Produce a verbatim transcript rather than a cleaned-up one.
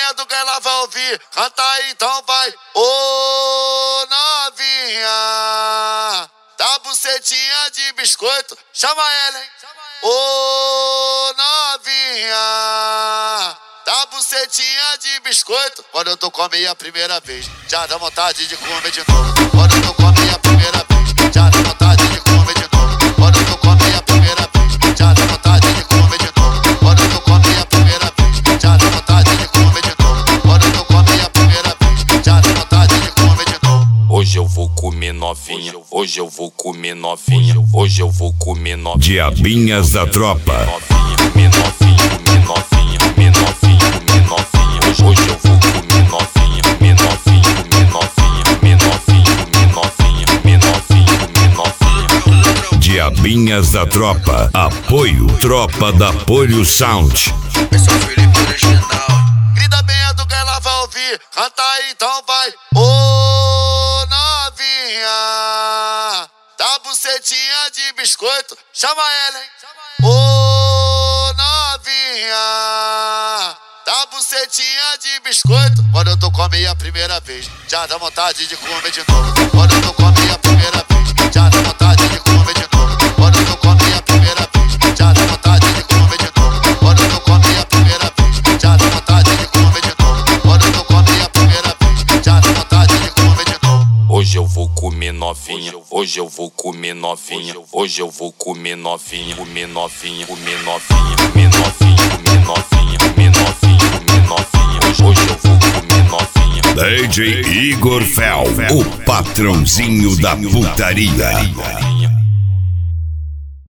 bem do que ela vai ouvir. Canta aí, então vai. Ô novinha, dá bucetinha de biscoito. Chama ela, hein? Ô novinha, dá bucetinha de biscoito. Quando eu tô com a minha primeira vez, já dá vontade de comer de novo. Quando eu tô com a minha primeira vez, já dá vontade de comer de novo. Quando eu tô com a minha primeira vez, já dá vontade de comer de novo. Quando eu tô com a minha primeira vez, já dá vontade de comer de novo. Quando eu tô com a minha primeira vez, já dá vontade de comer de novo. Hoje eu vou comer novinha, hoje eu vou comer novinha, hoje eu vou comer novinha. Diabinhas da tropa. Novinha, comer novinha, comer novinha, comer novinha, comer novinha. Hoje, hoje eu vou comer novinha, comer novinha, comer novinha, comer novinha, comer novinha, comer novinha, comer novinha. Diabinhas da tropa. Apoio Tropa da Polho Sound. Esse é o Felipe original. Grita bem do que ela vai ouvir. Canta aí, então vai. Ô novinha, dá bucetinha de biscoito. Chama ela, hein? Ô novinha, dá bucetinha de biscoito. Quando eu tô com a minha primeira vez, já dá vontade de comer de novo. Quando eu tô com a minha primeira vez, já dá vontade de comer de novo. Quando eu tô com a minha primeira vez, já dá vontade de comer de novo. Quando eu tô com a minha primeira vez, já dá vontade de comer de novo. Quando eu tô com a minha primeira vez, já dá vontade de comer de novo. Hoje eu vou comer novinha, hoje eu vou comer novinha, hoje eu vou comer novinha, comer novinha, comer novinha, comer novinha, comer novinha, comer novinha, comer novinha. Hoje, hoje eu vou comer novinha. D J Igor Fel, o patrãozinho da putaria.